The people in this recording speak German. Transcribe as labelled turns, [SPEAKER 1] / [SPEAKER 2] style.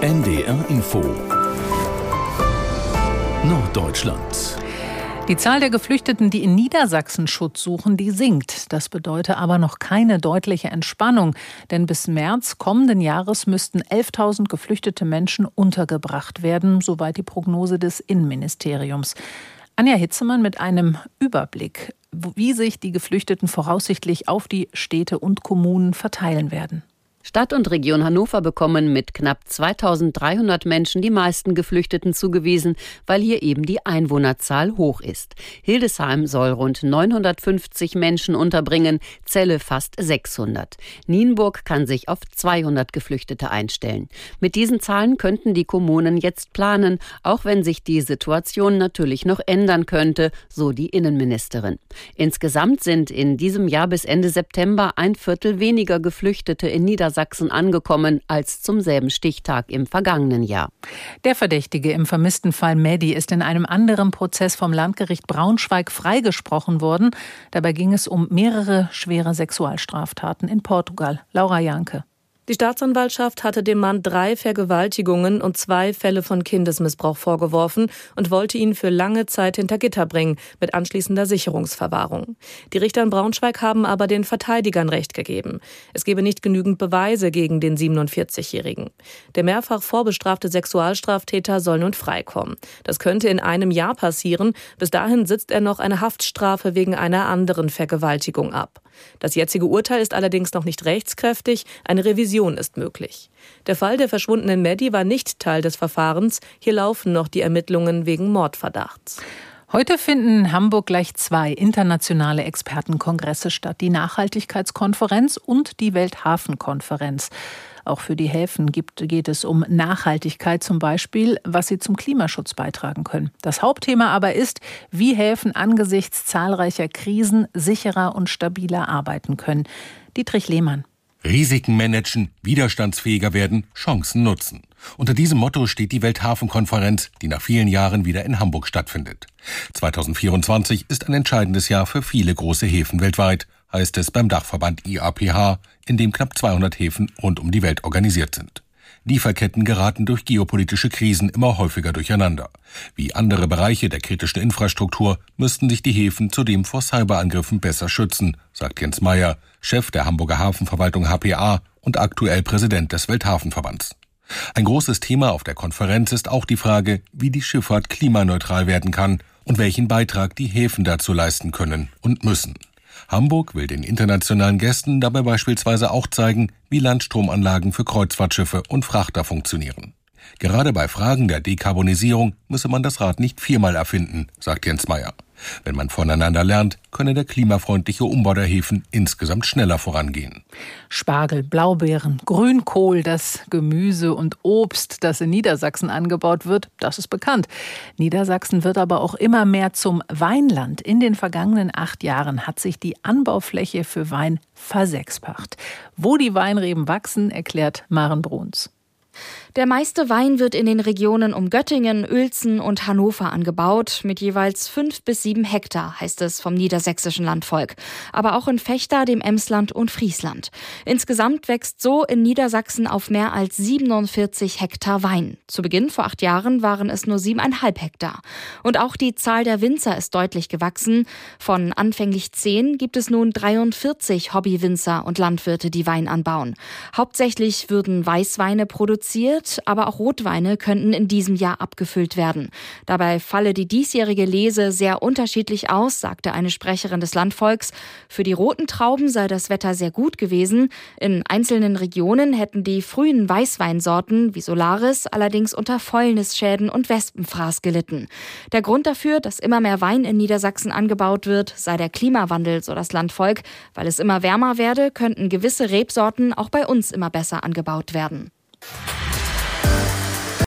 [SPEAKER 1] NDR Info Norddeutschland.
[SPEAKER 2] Die Zahl der Geflüchteten, die in Niedersachsen Schutz suchen, die sinkt. Das bedeutet aber noch keine deutliche Entspannung. Denn bis März kommenden Jahres müssten 11.000 geflüchtete Menschen untergebracht werden, soweit die Prognose des Innenministeriums. Anja Hitzemann mit einem Überblick, wie sich die Geflüchteten voraussichtlich auf die Städte und Kommunen verteilen werden.
[SPEAKER 3] Stadt und Region Hannover bekommen mit knapp 2.300 Menschen die meisten Geflüchteten zugewiesen, weil hier eben die Einwohnerzahl hoch ist. Hildesheim soll rund 950 Menschen unterbringen, Celle fast 600. Nienburg kann sich auf 200 Geflüchtete einstellen. Mit diesen Zahlen könnten die Kommunen jetzt planen, auch wenn sich die Situation natürlich noch ändern könnte, so die Innenministerin. Insgesamt sind in diesem Jahr bis Ende September 1/4 weniger Geflüchtete in Niedersachsen angekommen als zum selben Stichtag im vergangenen Jahr.
[SPEAKER 2] Der Verdächtige im vermissten Fall Mehdi ist in einem anderen Prozess vom Landgericht Braunschweig freigesprochen worden. Dabei ging es um mehrere schwere Sexualstraftaten in Portugal. Laura Janke.
[SPEAKER 4] Die Staatsanwaltschaft hatte dem Mann 3 Vergewaltigungen und 2 Fälle von Kindesmissbrauch vorgeworfen und wollte ihn für lange Zeit hinter Gitter bringen, mit anschließender Sicherungsverwahrung. Die Richter in Braunschweig haben aber den Verteidigern Recht gegeben. Es gebe nicht genügend Beweise gegen den 47-Jährigen. Der mehrfach vorbestrafte Sexualstraftäter soll nun freikommen. Das könnte in einem Jahr passieren. Bis dahin sitzt er noch eine Haftstrafe wegen einer anderen Vergewaltigung ab. Das jetzige Urteil ist allerdings noch nicht rechtskräftig. Eine Revision ist möglich. Der Fall der verschwundenen Mehdi war nicht Teil des Verfahrens. Hier laufen noch die Ermittlungen wegen Mordverdachts.
[SPEAKER 2] Heute finden in Hamburg gleich 2 internationale Expertenkongresse statt. Die Nachhaltigkeitskonferenz und die Welthafenkonferenz. Auch für die Häfen geht es um Nachhaltigkeit zum Beispiel, was sie zum Klimaschutz beitragen können. Das Hauptthema aber ist, wie Häfen angesichts zahlreicher Krisen sicherer und stabiler arbeiten können. Dietrich Lehmann.
[SPEAKER 5] Risiken managen, widerstandsfähiger werden, Chancen nutzen. Unter diesem Motto steht die Welthafenkonferenz, die nach vielen Jahren wieder in Hamburg stattfindet. 2024 ist ein entscheidendes Jahr für viele große Häfen weltweit, heißt es beim Dachverband IAPH, in dem knapp 200 Häfen rund um die Welt organisiert sind. Lieferketten geraten durch geopolitische Krisen immer häufiger durcheinander. Wie andere Bereiche der kritischen Infrastruktur müssten sich die Häfen zudem vor Cyberangriffen besser schützen, sagt Jens Meyer, Chef der Hamburger Hafenverwaltung HPA und aktuell Präsident des Welthafenverbands. Ein großes Thema auf der Konferenz ist auch die Frage, wie die Schifffahrt klimaneutral werden kann und welchen Beitrag die Häfen dazu leisten können und müssen. Hamburg will den internationalen Gästen dabei beispielsweise auch zeigen, wie Landstromanlagen für Kreuzfahrtschiffe und Frachter funktionieren. Gerade bei Fragen der Dekarbonisierung müsse man das Rad nicht 4-mal erfinden, sagt Jens Meyer. Wenn man voneinander lernt, könne der klimafreundliche Umbau der Häfen insgesamt schneller vorangehen.
[SPEAKER 2] Spargel, Blaubeeren, Grünkohl, das Gemüse und Obst, das in Niedersachsen angebaut wird, das ist bekannt. Niedersachsen wird aber auch immer mehr zum Weinland. In den vergangenen 8 Jahren hat sich die Anbaufläche für Wein versechsfacht. Wo die Weinreben wachsen, erklärt Maren Bruns.
[SPEAKER 6] Der meiste Wein wird in den Regionen um Göttingen, Uelzen und Hannover angebaut, mit jeweils 5 bis 7 Hektar, heißt es vom niedersächsischen Landvolk. Aber auch in Vechta, dem Emsland und Friesland. Insgesamt wächst so in Niedersachsen auf mehr als 47 Hektar Wein. Zu Beginn vor 8 Jahren waren es nur 7,5 Hektar. Und auch die Zahl der Winzer ist deutlich gewachsen. Von anfänglich 10 gibt es nun 43 Hobbywinzer und Landwirte, die Wein anbauen. Hauptsächlich würden Weißweine produziert, aber auch Rotweine könnten in diesem Jahr abgefüllt werden. Dabei falle die diesjährige Lese sehr unterschiedlich aus, sagte eine Sprecherin des Landvolks. Für die roten Trauben sei das Wetter sehr gut gewesen. In einzelnen Regionen hätten die frühen Weißweinsorten wie Solaris allerdings unter Fäulnisschäden und Wespenfraß gelitten. Der Grund dafür, dass immer mehr Wein in Niedersachsen angebaut wird, sei der Klimawandel, so das Landvolk. Weil es immer wärmer werde, könnten gewisse Rebsorten auch bei uns immer besser angebaut werden.